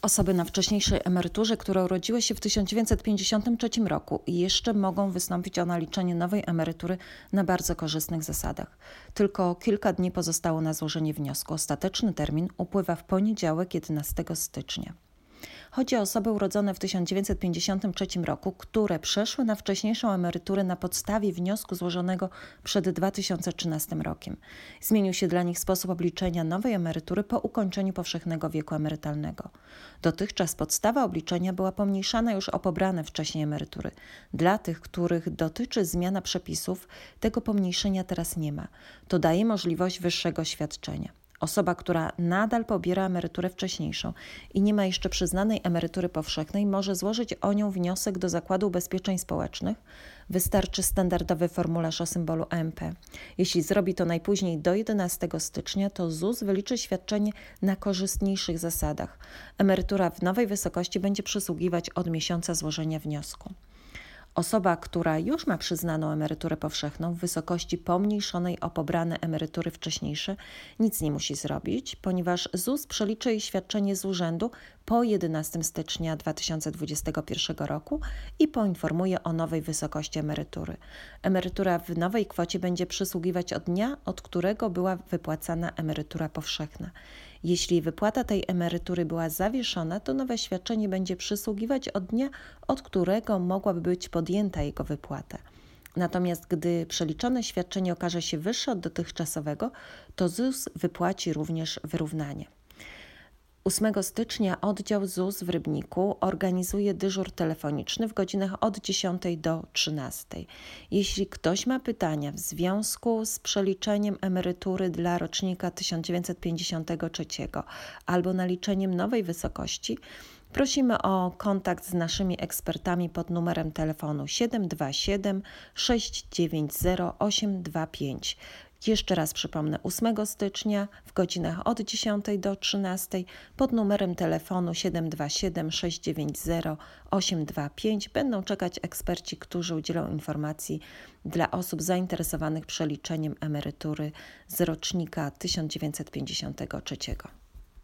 Osoby na wcześniejszej emeryturze, które urodziły się w 1953 roku i jeszcze mogą wystąpić o naliczenie nowej emerytury na bardzo korzystnych zasadach. Tylko kilka dni pozostało na złożenie wniosku. Ostateczny termin upływa w poniedziałek 11 stycznia. Chodzi o osoby urodzone w 1953 roku, które przeszły na wcześniejszą emeryturę na podstawie wniosku złożonego przed 2013 rokiem. Zmienił się dla nich sposób obliczenia nowej emerytury po ukończeniu powszechnego wieku emerytalnego. Dotychczas podstawa obliczenia była pomniejszana już o pobrane wcześniej emerytury. Dla tych, których dotyczy zmiana przepisów, tego pomniejszenia teraz nie ma. To daje możliwość wyższego świadczenia. Osoba, która nadal pobiera emeryturę wcześniejszą i nie ma jeszcze przyznanej emerytury powszechnej, może złożyć o nią wniosek do Zakładu Ubezpieczeń Społecznych. Wystarczy standardowy formularz o symbolu AMP. Jeśli zrobi to najpóźniej do 11 stycznia, to ZUS wyliczy świadczenie na korzystniejszych zasadach. Emerytura w nowej wysokości będzie przysługiwać od miesiąca złożenia wniosku. Osoba, która już ma przyznaną emeryturę powszechną w wysokości pomniejszonej o pobrane emerytury wcześniejsze, nic nie musi zrobić, ponieważ ZUS przeliczy jej świadczenie z urzędu po 11 stycznia 2021 roku i poinformuje o nowej wysokości emerytury. Emerytura w nowej kwocie będzie przysługiwać od dnia, od którego była wypłacana emerytura powszechna. Jeśli wypłata tej emerytury była zawieszona, to nowe świadczenie będzie przysługiwać od dnia, od którego mogłaby być podjęta jego wypłata. Natomiast gdy przeliczone świadczenie okaże się wyższe od dotychczasowego, to ZUS wypłaci również wyrównanie. 8 stycznia oddział ZUS w Rybniku organizuje dyżur telefoniczny w godzinach od 10 do 13. Jeśli ktoś ma pytania w związku z przeliczeniem emerytury dla rocznika 1953 albo naliczeniem nowej wysokości, prosimy o kontakt z naszymi ekspertami pod numerem telefonu 727 690 825. Jeszcze raz przypomnę, 8 stycznia w godzinach od 10 do 13 pod numerem telefonu 727 690 825 będą czekać eksperci, którzy udzielą informacji dla osób zainteresowanych przeliczeniem emerytury z rocznika 1953.